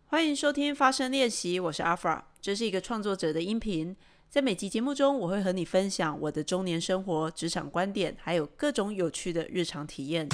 欢迎收听发声练习，我是阿 Fra， 这是一个创作者的音频。在每集节目中，我会和你分享我的中年生活、职场观点，还有各种有趣的日常体验。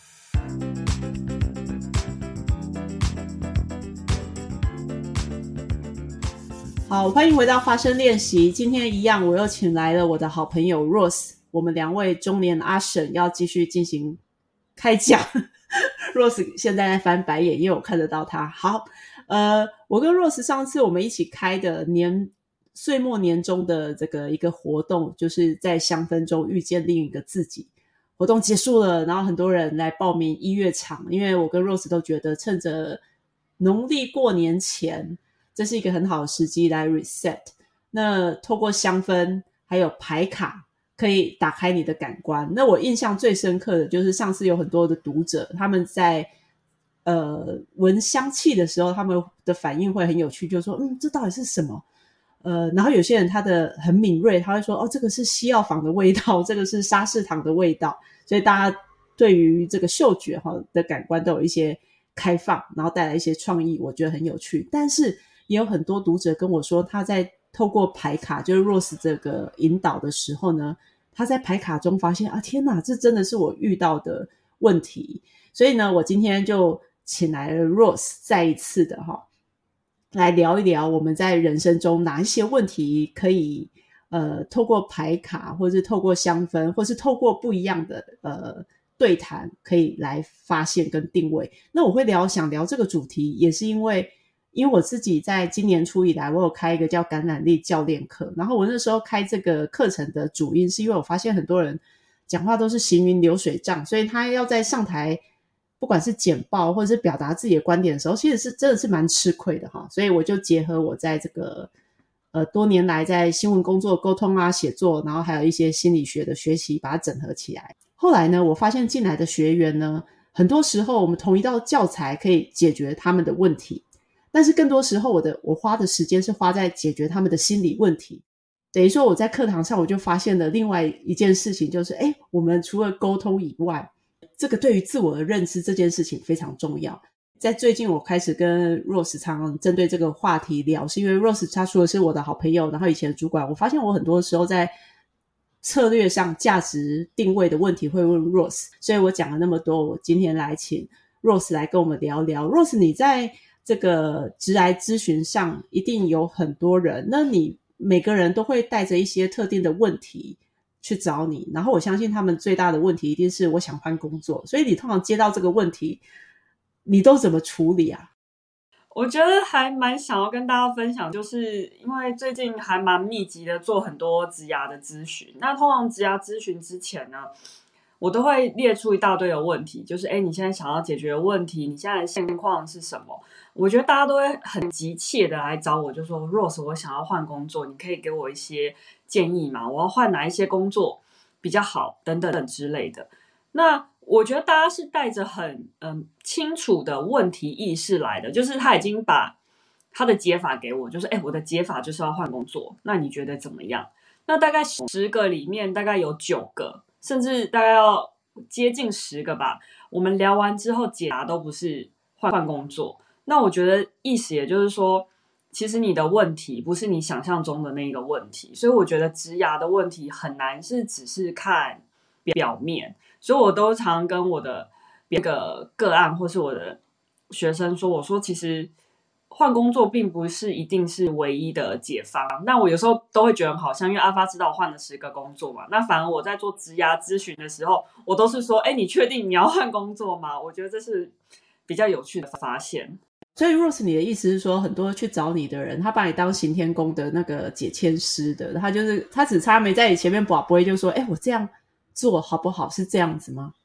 好，欢迎回到发声练习。今天一样，我又请来了我的好朋友 Rose， 我们两位中年阿婶要继续进行开讲。Rose 现在在翻白眼，因为我看得到他。好，我跟 Rose 上次我们一起开的岁末年终的这个一个活动，就是在香氛中遇见另一个自己。活动结束了，然后很多人来报名1月场，因为我跟 Rose 都觉得趁着农历过年前，这是一个很好的时机来 reset。那透过香氛还有牌卡，可以打开你的感官。那我印象最深刻的就是上次有很多的读者，他们在闻香气的时候，他们的反应会很有趣，就说这到底是什么？然后有些人他的很敏锐，他会说这个是西药房的味道，这个是沙士糖的味道。所以大家对于这个嗅觉的感官都有一些开放，然后带来一些创意，我觉得很有趣。但是也有很多读者跟我说，他在透过牌卡，就是 Rose 这个引导的时候呢，他在牌卡中发现天哪，这真的是我遇到的问题。所以呢，我今天就请来了 Rose 再一次的来聊一聊我们在人生中哪一些问题可以透过牌卡，或是透过香氛，或是透过不一样的对谈，可以来发现跟定位。那我会想聊这个主题，也是因为我自己在今年初以来，我有开一个叫感染力教练课，然后我那时候开这个课程的主因是因为我发现很多人讲话都是行云流水账，所以他要在上台不管是简报或者是表达自己的观点的时候，其实是真的是蛮吃亏的所以我就结合我在这个多年来在新闻工作沟通写作，然后还有一些心理学的学习，把它整合起来。后来呢，我发现进来的学员呢，很多时候我们同一道教材可以解决他们的问题，但是更多时候我花的时间是花在解决他们的心理问题。等于说我在课堂上我就发现了另外一件事情，就是我们除了沟通以外，这个对于自我的认知这件事情非常重要。在最近我开始跟 Rose 常常针对这个话题聊，是因为 Rose 她除了是我的好朋友，然后以前的主管，我发现我很多时候在策略上价值定位的问题会问 Rose， 所以我讲了那么多，我今天来请 Rose 来跟我们聊聊。 Rose， 你在这个职涯咨询上一定有很多人，那你每个人都会带着一些特定的问题去找你，然后我相信他们最大的问题一定是我想换工作，所以你通常接到这个问题你都怎么处理啊？ 我觉得还蛮想要跟大家分享，就是因为最近还蛮密集的做很多职涯的咨询。那通常职涯咨询之前呢，我都会列出一大堆的问题，就是你现在想要解决的问题，你现在的现况是什么？我觉得大家都会很急切的来找我，就说 Rose， 我想要换工作，你可以给我一些建议吗？我要换哪一些工作比较好，等等之类的。那我觉得大家是带着很清楚的问题意识来的，就是他已经把他的解法给我，就是我的解法就是要换工作，那你觉得怎么样？那大概10个里面大概有9个，甚至大概要接近10个吧，我们聊完之后解答都不是换工作。那我觉得意思也就是说，其实你的问题不是你想象中的那个问题，所以我觉得职涯的问题很难是只是看表面。所以我都常跟我的个案或是我的学生说，我说其实换工作并不是一定是唯一的解方。那我有时候都会觉得很好像，因为阿发知道我换了10个工作嘛，那反而我在做职涯咨询的时候，我都是说你确定你要换工作吗？我觉得这是比较有趣的发现。 所以 Rose， 你的意思是说，很多去找你的人，他把你当行天宫的那个解签师的，他只差没在你前面拔杯就说我这样做好不好，是这样子吗？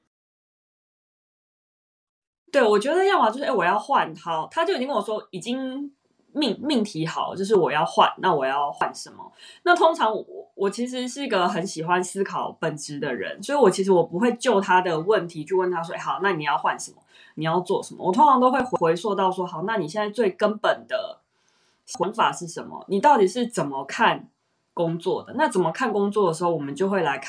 对，我觉得要么就是我要换他就已经跟我说已经命题好，就是我要换，那我要换什么？那通常我其实是一个很喜欢思考本质的人，所以我其实我不会就他的问题去问他说好，那你要换什么？你要做什么？我通常都会回溯到说好，那你现在最根本的想法是什么？你到底是怎么看工作的？那怎么看工作的时候，我们就会来看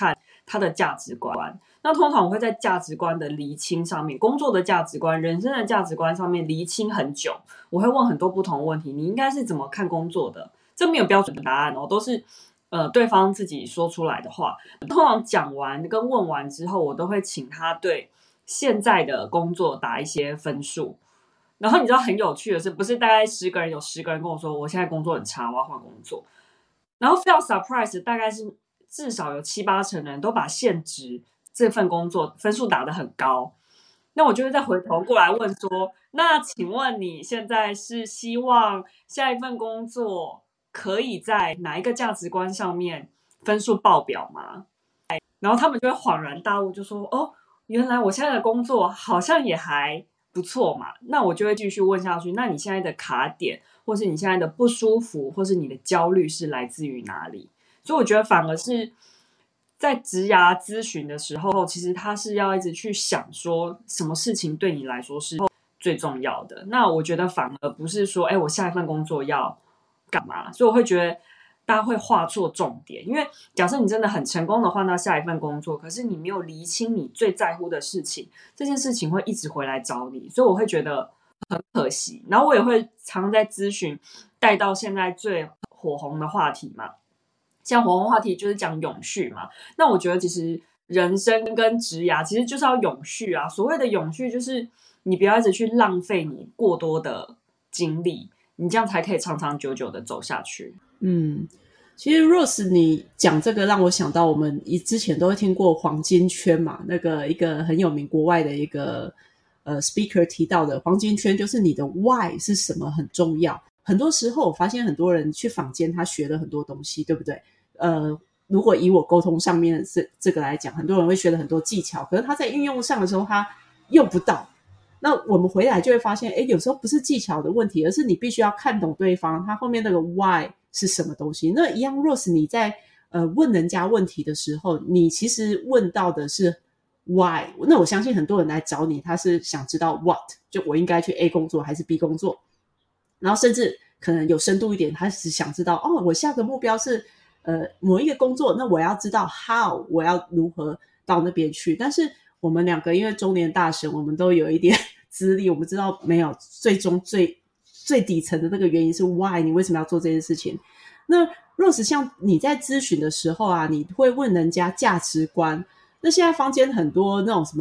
他的价值观。那通常我会在价值观的厘清上面，工作的价值观、人生的价值观上面厘清很久。我会问很多不同的问题，你应该是怎么看工作的？这没有标准的答案哦，都是对方自己说出来的话。通常讲完跟问完之后，我都会请他对现在的工作打一些分数。然后你知道很有趣的是，不是大概10个人有10个人跟我说我现在工作很差，我要换工作。然后非常 surprise， 大概是至少有7-8成的人都把现职这份工作分数打得很高。那我就会再回头过来问说，那请问你现在是希望下一份工作可以在哪一个价值观上面分数爆表吗？然后他们就会恍然大悟，就说哦，原来我现在的工作好像也还不错嘛。那我就会继续问下去，那你现在的卡点或是你现在的不舒服或是你的焦虑是来自于哪里？所以我觉得反而是在职涯咨询的时候，其实他是要一直去想说什么事情对你来说是最重要的。那我觉得反而不是说我下一份工作要干嘛。所以我会觉得大家会画错重点，因为假设你真的很成功的换到下一份工作，可是你没有厘清你最在乎的事情，这件事情会一直回来找你，所以我会觉得很可惜。然后我也会常在咨询带到现在最火红的话题嘛，像火红话题就是讲永续嘛。那我觉得其实人生跟职涯其实就是要永续啊。所谓的永续就是你不要一直去浪费你过多的精力，你这样才可以长长久久的走下去。 其实 Rose 你讲这个让我想到我们之前都会听过黄金圈嘛，那个一个很有名国外的一个speaker 提到的黄金圈，就是你的 why 是什么很重要。很多时候我发现很多人去坊间他学了很多东西，对不对？如果以我沟通上面这个来讲，很多人会学了很多技巧，可是他在运用上的时候他用不到。那我们回来就会发现有时候不是技巧的问题，而是你必须要看懂对方他后面那个 why 是什么东西。那一样 Rose 你在问人家问题的时候，你其实问到的是 why。 那我相信很多人来找你他是想知道 what， 就我应该去 A 工作还是 B 工作，然后甚至可能有深度一点，他只想知道我下个目标是某一个工作，那我要知道 how 我要如何到那边去。但是我们两个因为中年大神，我们都有一点资历，我们知道没有最终最底层的那个原因是 why 你为什么要做这件事情。那 Rose 像你在咨询的时候啊，你会问人家价值观，那现在坊间很多那种什么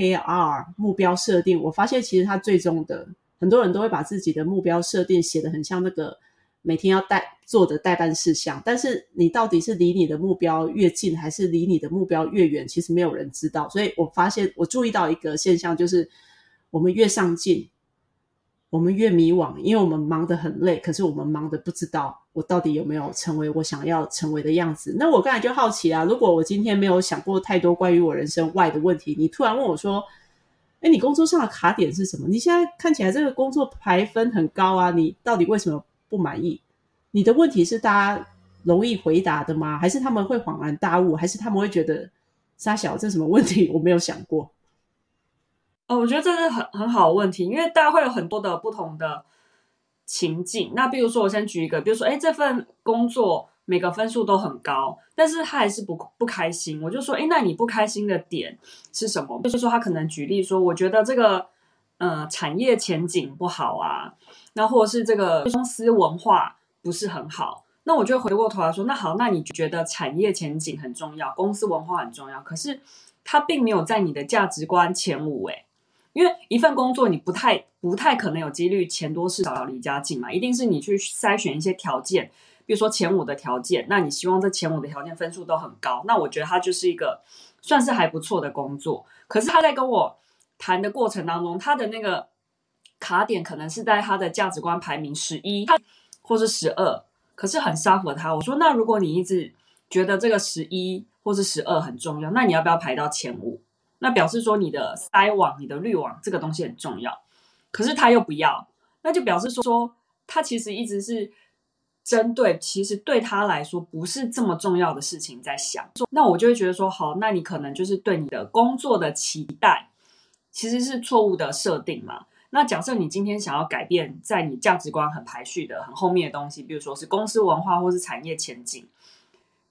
OKR 目标设定，我发现其实它最终的很多人都会把自己的目标设定写得很像那个每天要做的待办事项，但是你到底是离你的目标越近还是离你的目标越远，其实没有人知道。所以我发现我注意到一个现象，就是我们越上进我们越迷惘，因为我们忙得很累，可是我们忙得不知道我到底有没有成为我想要成为的样子。那我刚才就好奇啊，如果我今天没有想过太多关于我人生外的问题，你突然问我说你工作上的卡点是什么？你现在看起来这个工作排分很高啊，你到底为什么不满意？你的问题是大家容易回答的吗？还是他们会恍然大悟？还是他们会觉得沙小这什么问题我没有想过？ 我觉得这是很好的问题，因为大家会有很多的不同的情境。那比如说我先举一个，比如说这份工作每个分数都很高，但是他还是不开心。我就说那你不开心的点是什么？就是说他可能举例说，我觉得这个产业前景不好啊，那或者是这个公司文化不是很好。那我就回过头来说，那好，那你觉得产业前景很重要，公司文化很重要，可是它并没有在你的价值观前5因为一份工作你不太可能有几率钱多事少离家近嘛，一定是你去筛选一些条件，比如说前5的条件，那你希望这前5的条件分数都很高，那我觉得它就是一个算是还不错的工作。可是他在跟我谈的过程当中，他的那个卡点可能是在他的价值观排名11或是12，可是很 suffer 他。我说那如果你一直觉得这个11或是12很重要，那你要不要排到前5？那表示说你的筛网你的滤网这个东西很重要，可是他又不要，那就表示说他其实一直是针对其实对他来说不是这么重要的事情在想。那我就会觉得说好，那你可能就是对你的工作的期待其实是错误的设定嘛。那假设你今天想要改变在你价值观很排序的很后面的东西，比如说是公司文化或是产业前景，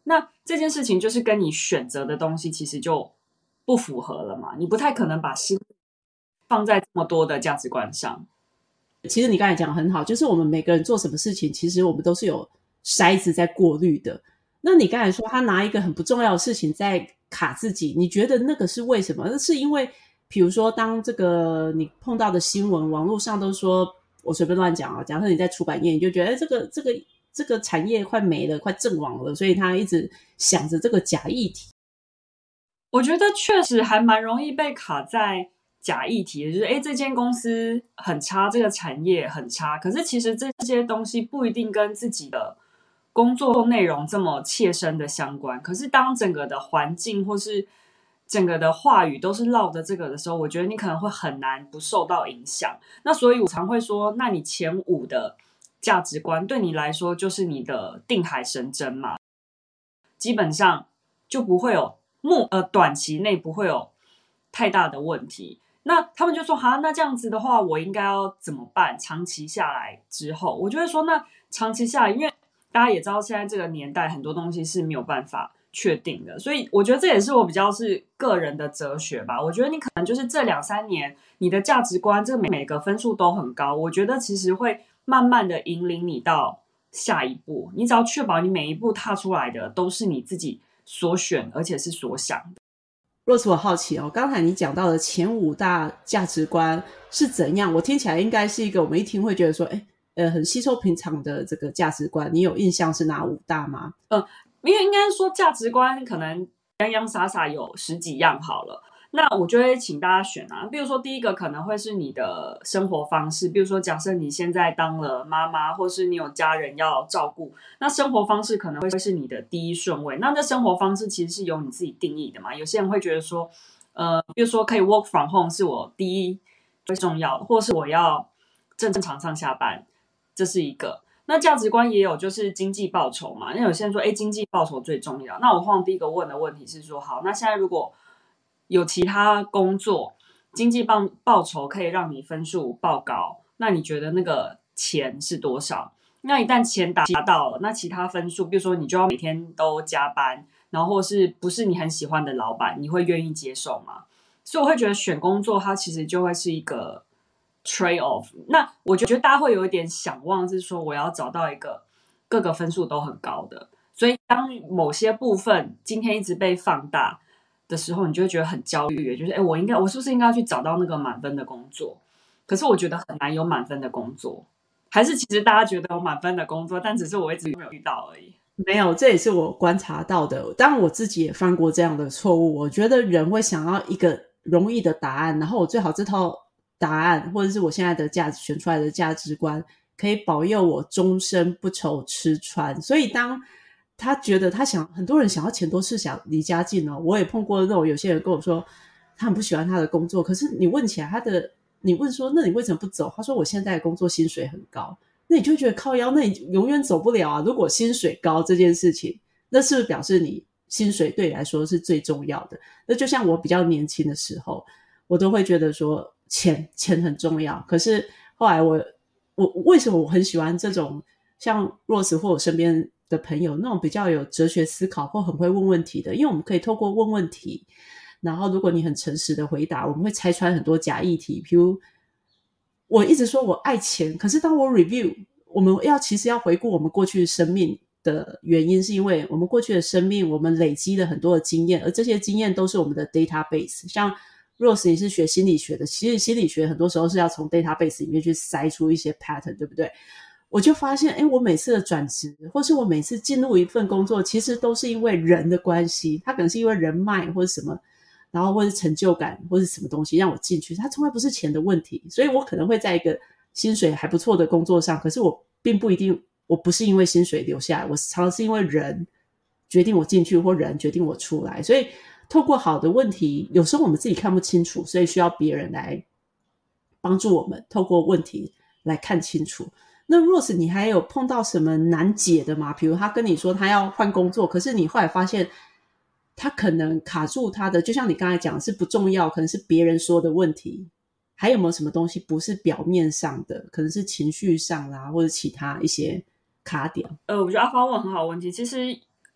那这件事情就是跟你选择的东西其实就不符合了嘛，你不太可能把心放在这么多的价值观上。 其实你刚才讲得很好，就是我们每个人做什么事情，其实我们都是有筛子在过滤的。那你刚才说他拿一个很不重要的事情在卡自己，你觉得那个是为什么？那是因为比如说当这个你碰到的新闻网络上都说，我随便乱讲啊，假设你在出版业，你就觉得这个产业快没了，快阵亡了，所以他一直想着这个假议题。 我觉得确实还蛮容易被卡在假议题的，就是这间公司很差，这个产业很差，可是其实这些东西不一定跟自己的工作内容这么切身的相关。可是当整个的环境或是整个的话语都是绕着这个的时候，我觉得你可能会很难不受到影响。那所以我常会说，那你前5的价值观对你来说就是你的定海神针嘛，基本上就不会有短期内不会有太大的问题。那他们就说那这样子的话我应该要怎么办？长期下来之后，我就会说那长期下来，因为大家也知道现在这个年代很多东西是没有办法确定的，所以我觉得这也是我比较是个人的哲学吧。我觉得你可能就是这2-3年你的价值观这每个分数都很高，我觉得其实会慢慢的引领你到下一步，你只要确保你每一步踏出来的都是你自己所选而且是所想的。 若是我好奇哦，刚才你讲到的前5大价值观是怎样？我听起来应该是一个我们一听会觉得说很稀松平常的这个价值观，你有印象是哪5大吗？ 因为应该说价值观可能洋洋洒洒有10几样好了，那我就会请大家选啊。比如说第一个可能会是你的生活方式，比如说假设你现在当了妈妈，或是你有家人要照顾，那生活方式可能会是你的第一顺位。那这生活方式其实是由你自己定义的嘛。有些人会觉得说比如说可以 work from home 是我第一最重要的，或是我要正常上下班，这是一个。那价值观也有就是经济报酬嘛，那有些人说经济报酬最重要。那我通常第一个问的问题是说，好，那现在如果有其他工作经济报酬可以让你分数报高，那你觉得那个钱是多少？那一旦钱达到了，那其他分数比如说你就要每天都加班，然后或是不是你很喜欢的老板，你会愿意接受吗？所以我会觉得选工作它其实就会是一个trade off。 那我觉得大家会有一点想望是说我要找到一个各个分数都很高的，所以当某些部分今天一直被放大的时候，你就会觉得很焦虑，就是我是不是应该去找到那个满分的工作？可是我觉得很难有满分的工作，还是其实大家觉得有满分的工作，但只是我一直没有遇到而已。 没有，这也是我观察到的。当然我自己也犯过这样的错误，我觉得人会想要一个容易的答案，然后我最好这套答案或者是我现在的选出来的价值观可以保佑我终身不愁吃穿。所以当他觉得很多人想要钱都是想离家近哦。我也碰过那种有些人跟我说他很不喜欢他的工作，可是你问起来你问说那你为什么不走？他说我现在的工作薪水很高。那你就会觉得靠腰，那你永远走不了啊。如果薪水高这件事情，那是不是表示你薪水对你来说是最重要的？那就像我比较年轻的时候，我都会觉得说钱很重要。可是后来我为什么我很喜欢这种像 Rose 或我身边的朋友那种比较有哲学思考或很会问问题的？因为我们可以透过问问题，然后如果你很诚实的回答，我们会拆穿很多假议题。比如我一直说我爱钱，可是当我 review 我们其实要回顾我们过去的生命的原因，是因为我们过去的生命我们累积了很多的经验，而这些经验都是我们的 database。 像 Rose 你是学心理学的，其实心理学很多时候是要从 database 里面去筛出一些 pattern， 对不对？我就发现我每次的转职或是我每次进入一份工作，其实都是因为人的关系，它可能是因为人脉或者什么，然后或是成就感或是什么东西让我进去，它从来不是钱的问题。所以我可能会在一个薪水还不错的工作上，可是我并不一定，我不是因为薪水留下来，我常常是因为人决定我进去或人决定我出来。所以透过好的问题，有时候我们自己看不清楚，所以需要别人来帮助我们透过问题来看清楚。那 Rose 你还有碰到什么难解的吗？比如他跟你说他要换工作，可是你后来发现他可能卡住他的，就像你刚才讲的是不重要，可能是别人说的问题。还有没有什么东西不是表面上的，可能是情绪上啦，或者其他一些卡点？ 我觉得阿芳问很好的问题。其实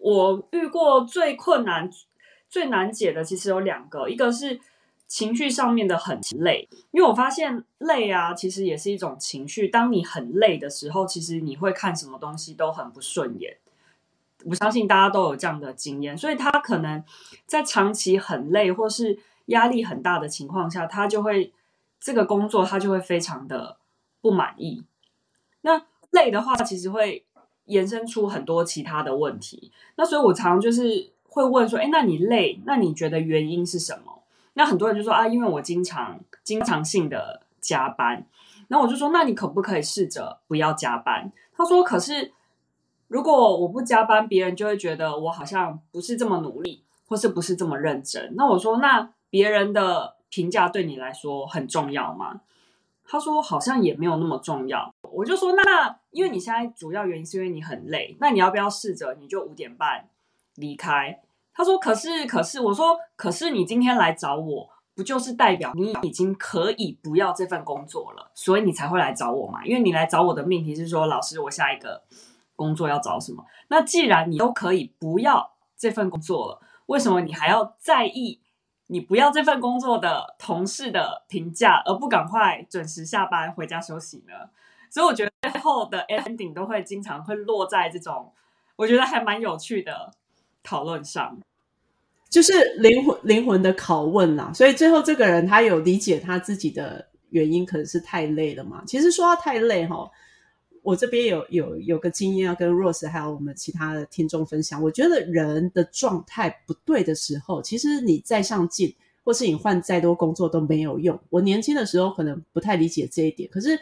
我遇过最困难、最难解的其实有2个，一个是情绪上面的很累，因为我发现累啊，其实也是一种情绪。当你很累的时候，其实你会看什么东西都很不顺眼。我相信大家都有这样的经验，所以他可能在长期很累或是压力很大的情况下，他就会这个工作他就会非常的不满意。那累的话，其实会延伸出很多其他的问题。那所以我常就是会问说，那你累，那你觉得原因是什么？那很多人就说啊，因为我经常性的加班。那我就说，那你可不可以试着不要加班？他说，可是如果我不加班，别人就会觉得我好像不是这么努力，或是不是这么认真。那我说，那别人的评价对你来说很重要吗？他说好像也没有那么重要。我就说那因为你现在主要原因是因为你很累，那你要不要试着你就5:30离开？他说可是，我说可是你今天来找我，不就是代表你已经可以不要这份工作了，所以你才会来找我嘛？因为你来找我的命题是说，老师我下一个工作要找什么？那既然你都可以不要这份工作了，为什么你还要在意你不要这份工作的同事的评价，而不赶快准时下班回家休息呢？所以我觉得最后的 ending 都会经常会落在这种我觉得还蛮有趣的讨论上， 就是灵魂的拷问啦。所以最后这个人他有理解他自己的原因可能是太累了嘛。其实说到太累我这边有个经验要跟 Rose 还有我们其他的听众分享。我觉得人的状态不对的时候，其实你再上进或是你换再多工作都没有用。我年轻的时候可能不太理解这一点，可是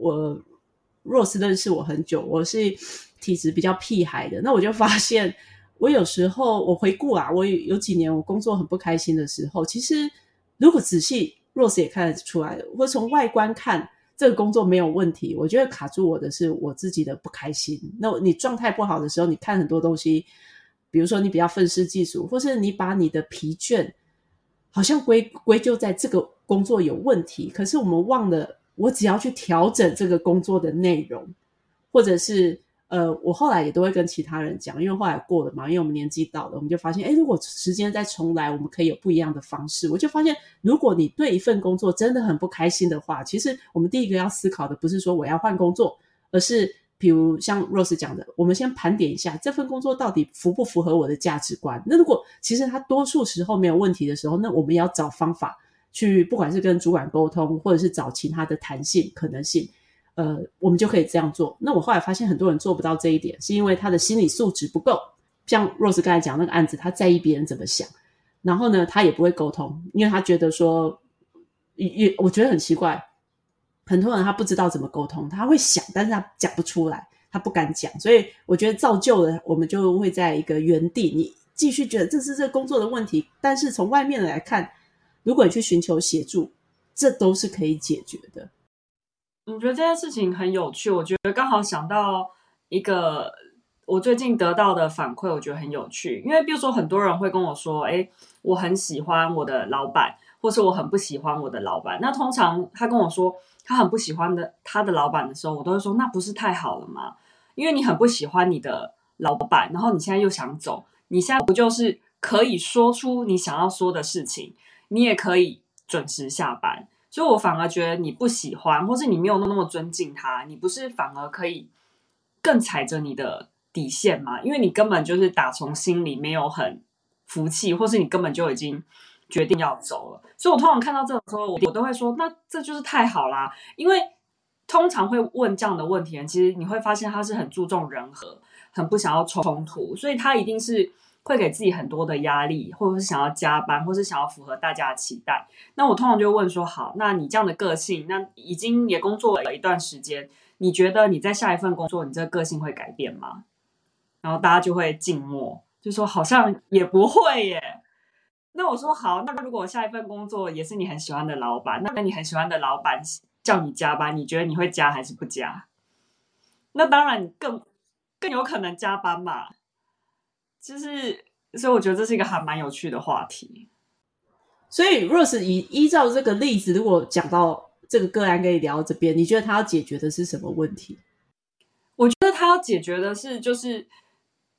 Rose 认识我很久，我是体质比较屁孩的，那我就发现我有时候我回顾我有几年我工作很不开心的时候，其实如果仔细 Rose 也看得出来的，或从外观看这个工作没有问题，我觉得卡住我的是我自己的不开心。那你状态不好的时候，你看很多东西，比如说你比较愤世嫉俗，或是你把你的疲倦好像归咎在这个工作有问题，可是我们忘了我只要去调整这个工作的内容，或者是我后来也都会跟其他人讲，因为后来过了嘛，因为我们年纪到了，我们就发现如果时间再重来，我们可以有不一样的方式。我就发现如果你对一份工作真的很不开心的话，其实我们第一个要思考的不是说我要换工作，而是比如像 Rose 讲的，我们先盘点一下这份工作到底符不符合我的价值观。那如果其实它多数时候没有问题的时候，那我们要找方法去，不管是跟主管沟通，或者是找其他的弹性可能性，我们就可以这样做。那我后来发现很多人做不到这一点，是因为他的心理素质不够。像 Rose 刚才讲那个案子，他在意别人怎么想，然后呢他也不会沟通，因为他觉得说我觉得很奇怪，很多人他不知道怎么沟通，他会想但是他讲不出来，他不敢讲。所以我觉得造就了我们就会在一个原地，你继续觉得这是这个工作的问题，但是从外面来看，如果你去寻求协助，这都是可以解决的。 我觉得这件事情很有趣，我觉得刚好想到一个我最近得到的反馈，我觉得很有趣。因为比如说很多人会跟我说我很喜欢我的老板，或是我很不喜欢我的老板。那通常他跟我说他很不喜欢他的老板的时候，我都会说那不是太好了吗？因为你很不喜欢你的老板，然后你现在又想走，你现在不就是可以说出你想要说的事情，你也可以准时下班。所以我反而觉得你不喜欢，或是你没有那么尊敬他，你不是反而可以更踩着你的底线吗？因为你根本就是打从心里没有很服气，或是你根本就已经决定要走了。所以我通常看到这种时候，我都会说，那这就是太好啦。因为通常会问这样的问题人，其实你会发现他是很注重人和，很不想要冲突，所以他一定是会给自己很多的压力，或者是想要加班，或是想要符合大家的期待。那我通常就会问说，好，那你这样的个性，那已经也工作了一段时间，你觉得你在下一份工作，你这个个性会改变吗？然后大家就会静默，就说好像也不会耶。那我说好，那如果下一份工作也是你很喜欢的老板，那你很喜欢的老板叫你加班，你觉得你会加还是不加？那当然你更有可能加班嘛。所以我觉得这是一个还蛮有趣的话题。 所以 Rose 依照这个例子，如果讲到这个个案跟你聊到这边，你觉得他要解决的是什么问题？ 我觉得他要解决的是就是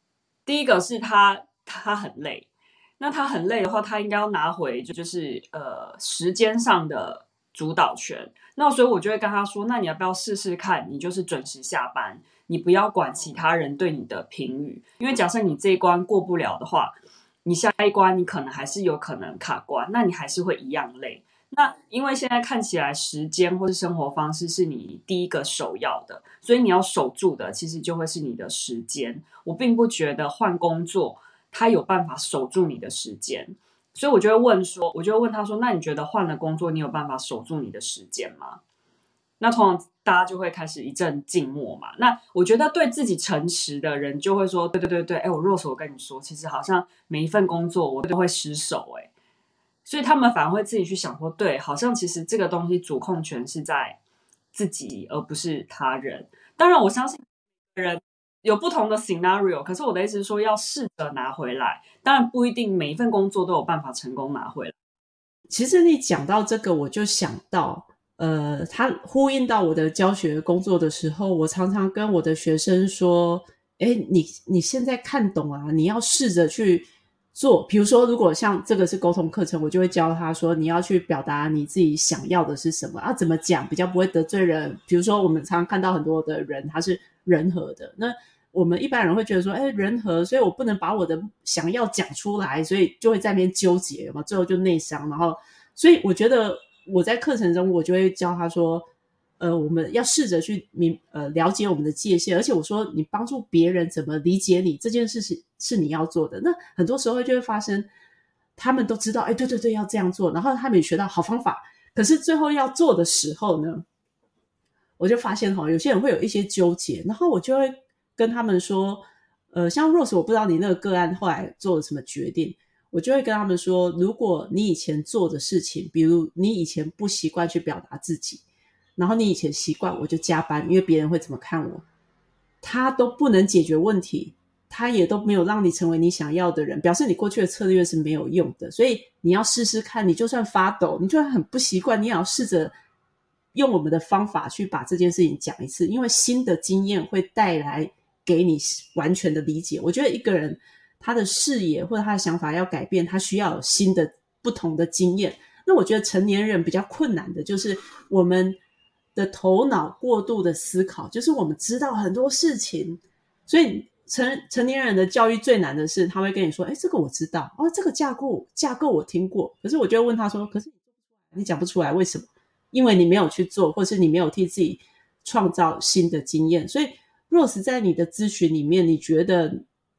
第一个是他很累，那他很累的话，他应该要拿回就是时间上的主导权。那所以我就会跟他说，那你要不要试试看，你就是准时下班，你不要管其他人对你的评语，因为假设你这一关过不了的话，你下一关你可能还是有可能卡关，那你还是会一样累。那因为现在看起来时间或是生活方式是你第一个首要的，所以你要守住的其实就会是你的时间。我并不觉得换工作他有办法守住你的时间，所以我就会问他说，那你觉得换了工作你有办法守住你的时间吗？那通常大家就会开始一阵静默嘛。那我觉得对自己诚实的人就会说，对对对对，我Rose我跟你说，其实好像每一份工作我都会失手所以他们反而会自己去想说，对，好像其实这个东西主控权是在自己，而不是他人。当然，我相信人有不同的 scenario， 可是我的意思是说，要试着拿回来。当然不一定每一份工作都有办法成功拿回来。 其实你讲到这个，我就想到，它呼应到我的教学工作的时候，我常常跟我的学生说，你现在看懂啊，你要试着去做。比如说，如果像这个是沟通课程，我就会教他说，你要去表达你自己想要的是什么啊，怎么讲比较不会得罪人。比如说，我们常常看到很多的人他是人和的，那我们一般人会觉得说，人和，所以我不能把我的想要讲出来，所以就会在那边纠结嘛，最后就内伤。然后，所以我觉得我在课程中，我就会教他说，我们要试着去了解我们的界限，而且我说你帮助别人怎么理解你这件事是你要做的。那很多时候就会发生，他们都知道，对对对，要这样做，然后他们也学到好方法，可是最后要做的时候呢，我就发现有些人会有一些纠结，然后我就会跟他们说，像 Rose 我不知道你那个个案后来做了什么决定，我就会跟他们说，如果你以前做的事情，比如你以前不习惯去表达自己，然后你以前习惯我就加班，因为别人会怎么看我，他都不能解决问题，他也都没有让你成为你想要的人，表示你过去的策略是没有用的。所以你要试试看，你就算发抖，你就算很不习惯，你也要试着用我们的方法去把这件事情讲一次，因为新的经验会带来给你完全的理解。我觉得一个人他的视野或者他的想法要改变，他需要有新的不同的经验。那我觉得成年人比较困难的就是我们的头脑过度的思考，就是我们知道很多事情，所以成年人的教育最难的是他会跟你说，这个我知道，这个架构我听过，可是我就会问他说，可是你讲不出来，为什么？因为你没有去做，或是你没有替自己创造新的经验。所以 Rose 在你的咨询里面，你觉得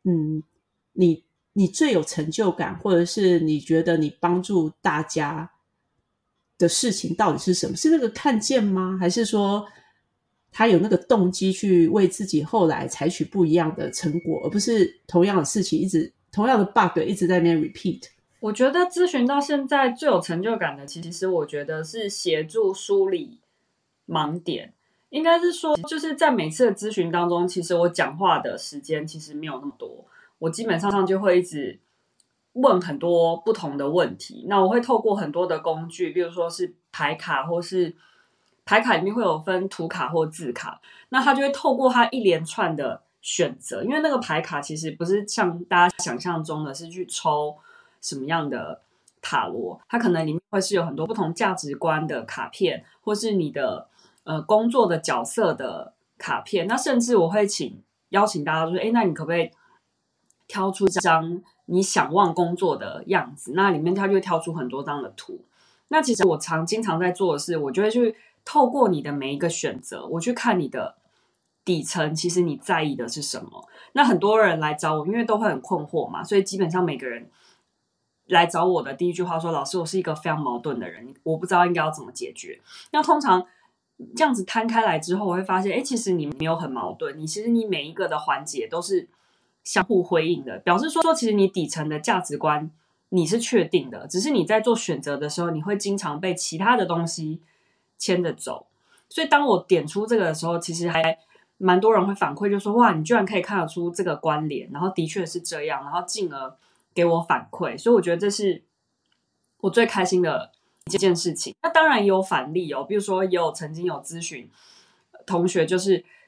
你最有成就感，或者是你觉得你帮助大家的事情到底是什么？是那个看见吗？还是说他有那个动机去为自己后来采取不一样的成果，而不是同样的事情同样的 bug 一直在那边 repeat？ 我觉得咨询到现在最有成就感的，其实我觉得是协助梳理盲点。应该是说，就是在每次的咨询当中，其实我讲话的时间其实没有那么多，我基本上就会一直问很多不同的问题。那我会透过很多的工具，比如说是牌卡，或是牌卡里面会有分图卡或字卡，那他就会透过他一连串的选择，因为那个牌卡其实不是像大家想象中的是去抽什么样的塔罗，它可能里面会是有很多不同价值观的卡片，或是你的工作的角色的卡片。那甚至我会邀请大家说，那你可不可以挑出一张你想望工作的样子？那里面它就会挑出很多张的图。那其实我经常在做的是，我就会去透过你的每一个选择，我去看你的底层，其实你在意的是什么。那很多人来找我，因为都会很困惑嘛，所以基本上每个人来找我的第一句话说，老师，我是一个非常矛盾的人，我不知道应该要怎么解决。那通常这样子摊开来之后，我会发现，其实你没有很矛盾，其实你每一个的环节都是相互辉映的，表示说其实你底层的价值观你是确定的，只是你在做选择的时候，你会经常被其他的东西牵着走。所以当我点出这个的时候，其实还蛮多人会反馈，就说哇，你居然可以看得出这个关联，然后的确是这样，然后进而给我反馈。所以我觉得这是我最开心的一件事情。那当然也有反例比如说也有曾经有咨询同学，就是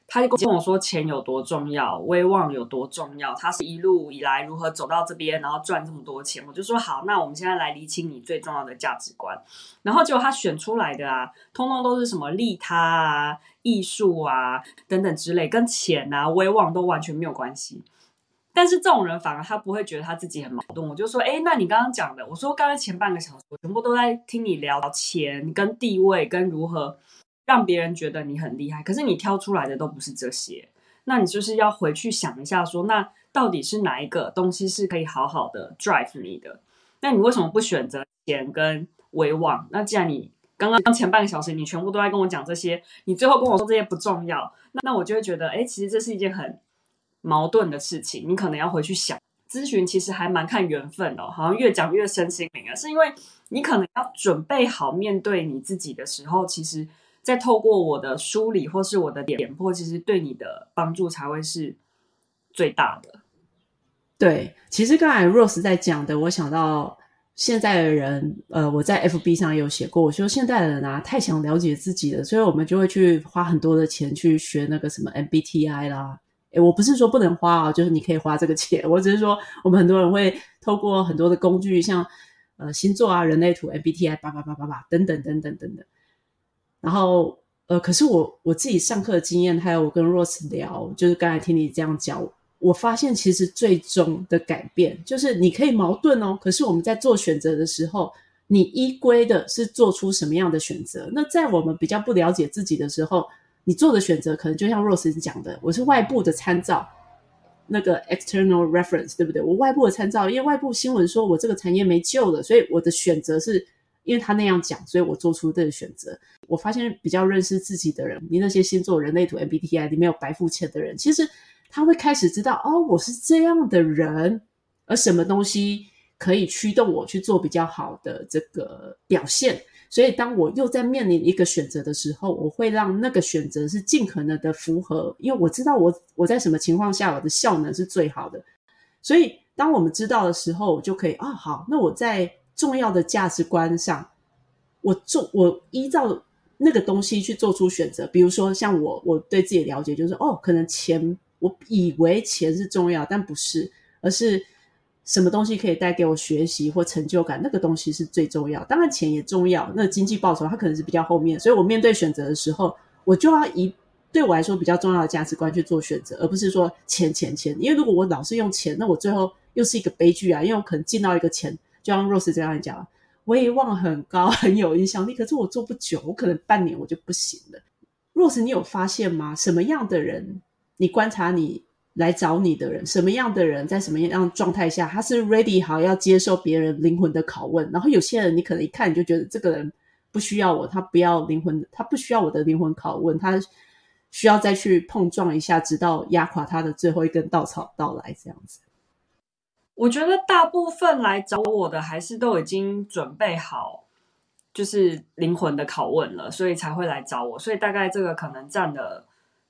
他就跟我说钱有多重要，威望有多重要，他是一路以来如何走到这边，然后赚这么多钱。我就说好，那我们现在来厘清你最重要的价值观。然后结果他选出来的啊，通通都是什么利他啊、艺术啊等等之类，跟钱啊、威望都完全没有关系。但是这种人反而他不会觉得他自己很矛盾。我就说，那你刚刚讲的，我说刚才前半个小时我全部都在听你聊钱跟地位跟如何让别人觉得你很厉害，可是你挑出来的都不是这些，那你就是要回去想一下说，那到底是哪一个东西是可以好好的 drive 你的？那你为什么不选择钱跟威望？那既然你刚刚前半个小时你全部都在跟我讲这些，你最后跟我说这些不重要，那我就会觉得，其实这是一件很矛盾的事情，你可能要回去想。咨询其实还蛮看缘分哦，好像越讲越身心灵啊，是因为你可能要准备好面对你自己的时候，其实再透过我的梳理或是我的点破，其实对你的帮助才会是最大的。 对，其实刚才 Rose 在讲的，我想到现在的人，我在 FB 上有写过，我说现在的人啊，太想了解自己了，所以我们就会去花很多的钱去学那个什么 MBTI 啦。我不是说不能花哦，就是你可以花这个钱，我只是说我们很多人会透过很多的工具，像星座啊、人类图、MBTI 叭叭叭叭叭等等等等等等。然后可是我自己上课的经验，还有我跟 Rose 聊，就是刚才听你这样讲，我发现其实最终的改变就是你可以矛盾哦，可是我们在做选择的时候，你依归的是做出什么样的选择。那在我们比较不了解自己的时候，你做的选择可能就像 Rose 讲的，我是外部的参照，那个 external reference 对不对？我外部的参照，因为外部新闻说我这个产业没救了，所以我的选择是因为他那样讲，所以我做出这个选择。我发现比较认识自己的人，你那些星座、人类图、MBTI 里面有白付钱的人，其实他会开始知道，哦，我是这样的人，而什么东西可以驱动我去做比较好的这个表现。所以当我又在面临一个选择的时候，我会让那个选择是尽可能的符合，因为我知道我在什么情况下我的效能是最好的。所以当我们知道的时候，我就可以好，那我在重要的价值观上，我依照那个东西去做出选择。比如说像我对自己了解就是可能钱，我以为钱是重要，但不是，而是什么东西可以带给我学习或成就感，那个东西是最重要。当然钱也重要，那经济报酬它可能是比较后面，所以我面对选择的时候，我就要以对我来说比较重要的价值观去做选择，而不是说钱。因为如果我老是用钱，那我最后又是一个悲剧啊，因为我可能进到一个钱，就像 Rose 这样讲，威望很高，很有影响力，可是我做不久，我可能半年我就不行了。Rose 你有发现吗？什么样的人，你观察你来找你的人，什么样的人在什么样的状态下他是 ready 好要接受别人灵魂的拷问，然后有些人你可能一看你就觉得这个人不需要我，他不要灵魂，他不需要我的灵魂拷问，他需要再去碰撞一下，直到压垮他的最后一根稻草到来这样子。 我觉得大部分来找我的还是都已经准备好就是灵魂的拷问了，所以才会来找我，所以大概这个可能占了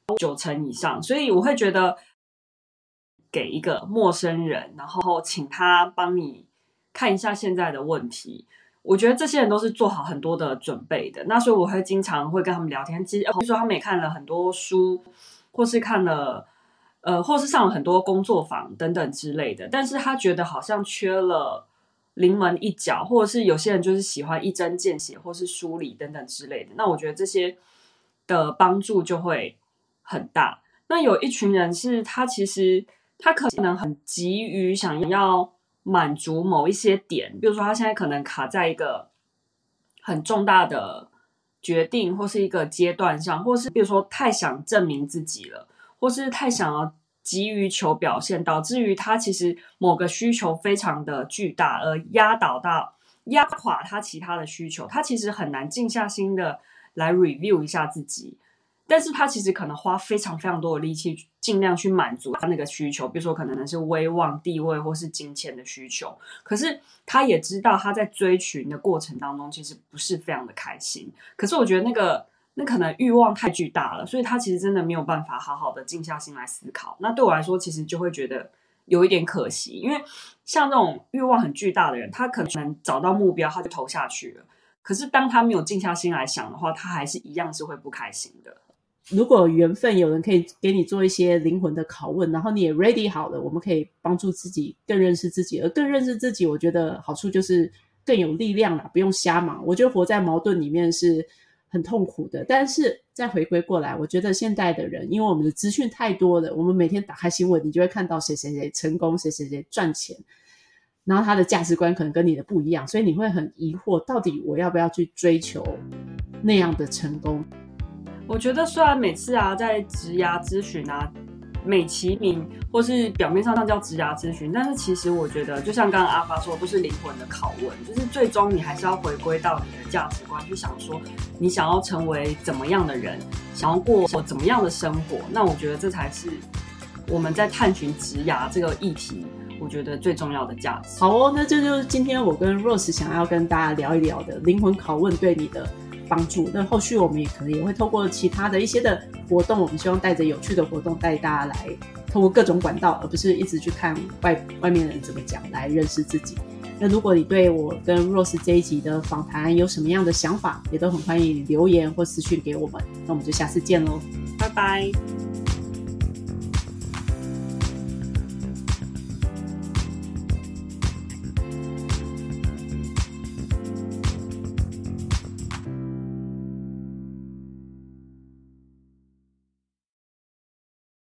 90%以上。所以我会觉得给一个陌生人，然后请他帮你看一下现在的问题，我觉得这些人都是做好很多的准备的。那所以我会经常会跟他们聊天，其实比如说他们也看了很多书，或是看了或是上了很多工作坊等等之类的，但是他觉得好像缺了临门一脚，或者是有些人就是喜欢一针见血，或是梳理等等之类的。那我觉得这些的帮助就会很大。那有一群人是他其实他可能很急于想要满足某一些点，比如说他现在可能卡在一个很重大的决定或是一个阶段上，或是比如说太想证明自己了，或是太想要急于求表现，导致于他其实某个需求非常的巨大，而压垮他其他的需求，他其实很难静下心的来 review 一下自己。但是他其实可能花非常非常多的力气，尽量去满足他那个需求，比如说可能是威望、地位或是金钱的需求。可是他也知道他在追寻的过程当中，其实不是非常的开心。可是我觉得那可能欲望太巨大了，所以他其实真的没有办法好好的静下心来思考。那对我来说，其实就会觉得有一点可惜，因为像这种欲望很巨大的人，他可能找到目标他就投下去了。可是当他没有静下心来想的话，他还是一样是会不开心的。 如果缘分有人可以给你做一些灵魂的拷问，然后你也 ready 好了，我们可以帮助自己更认识自己，而更认识自己我觉得好处就是更有力量啦，不用瞎忙。我觉得活在矛盾里面是很痛苦的，但是再回归过来，我觉得现代的人因为我们的资讯太多了，我们每天打开新闻你就会看到谁谁谁成功，谁谁谁赚钱，然后他的价值观可能跟你的不一样，所以你会很疑惑到底我要不要去追求那样的成功。 我觉得虽然每次在职涯咨询美其名或是表面上叫职涯咨询，但是其实我觉得就像刚刚阿发说，都是灵魂的拷问，就是最终你还是要回归到你的价值观，去想说你想要成为怎么样的人，想要过怎么样的生活。那我觉得这才是我们在探寻职涯这个议题我觉得最重要的价值。 好哦，那这就是今天我跟 Rose 想要跟大家聊一聊的灵魂拷问对你的帮助。那后续我们可能也会透过其他的一些的活动，我们希望带着有趣的活动带大家来透过各种管道，而不是一直去看外面的人怎么讲来认识自己。那如果你对我跟 Rose 这一集的访谈有什么样的想法，也都很欢迎留言或私讯给我们。那我们就下次见咯， 拜拜。